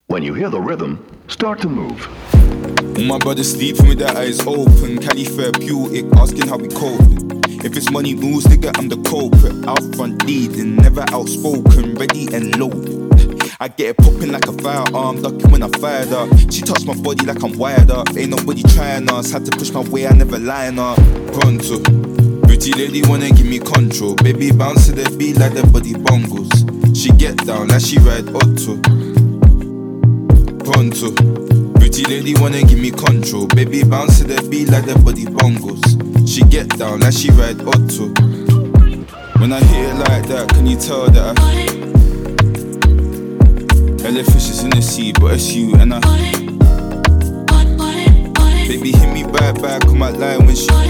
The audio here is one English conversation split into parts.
When you hear the rhythm, start to move. All my brothers sleeping with their eyes open. Cali therapeutic, asking how we coping. If it's money moves, nigga, I'm the culprit. Out front leading, never outspoken, ready and loaded. I get it popping like a firearm, ducking when I fired up. She touched my body like I'm wired up. Ain't nobody trying us, had to push my way, I never line up. Pronto, pretty lady wanna give me control. Baby bounce to the beat like the body bongos. She get down like she ride Otto. Pronto, pretty lady wanna give me control. Baby bounce to the beat like the body bongos. She get down like she ride Otto. When I hear it like that, can you tell that hella fishes in the sea, but it's you and I. Baby hit me back on my line when she.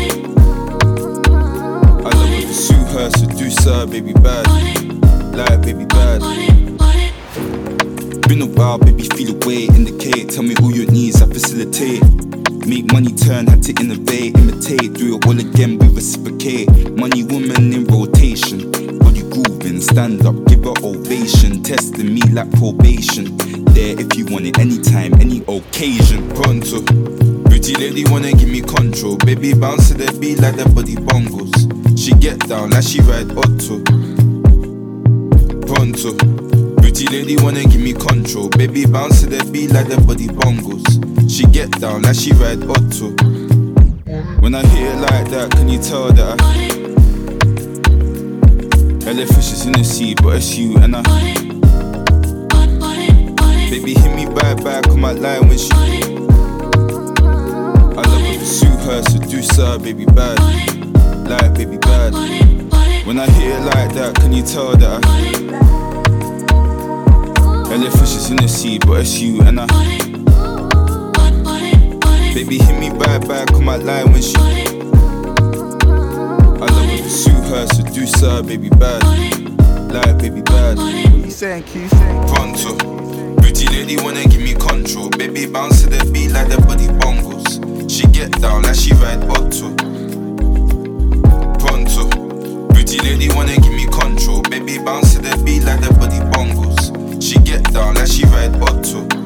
I love her, pursue her, seduce her, baby bad. Like baby bad. Been a while, baby, feel away, indicate. Tell me all your needs, I facilitate. Make money turn, had to innovate, imitate. Do it all again, we reciprocate. Money woman in rotation. Body grooving, stand up, give her ovation. Testing me like probation. There if you want it, anytime, any occasion. Pronto, pretty lady wanna give me control. Baby bounce to the beat like the body bongos. She get down like she ride Otto. Pronto, pretty lady wanna give me control. Baby bounce to the beat like the body bongos. She get down like she ride Otto. When I hear it like that, can you tell that hella fishes in the sea, but it's you and I. Baby hit me back on my line when she. I love her, pursue her, seduce her, baby bad. Like baby bad. When I hear it like that, can you tell that hella fishes in the sea, but it's you and I. Baby hit me back on my line when she. I love her, pursue her, seduce her, baby bad. Like baby bad. What you saying, Keith? Pronto, pretty lady wanna give me control. Baby bounce to the beat like the body bongos. She get down like she ride Otto. Pronto, pretty lady wanna give me control. Baby bounce to the beat like the body bongos. She get down like she ride Otto.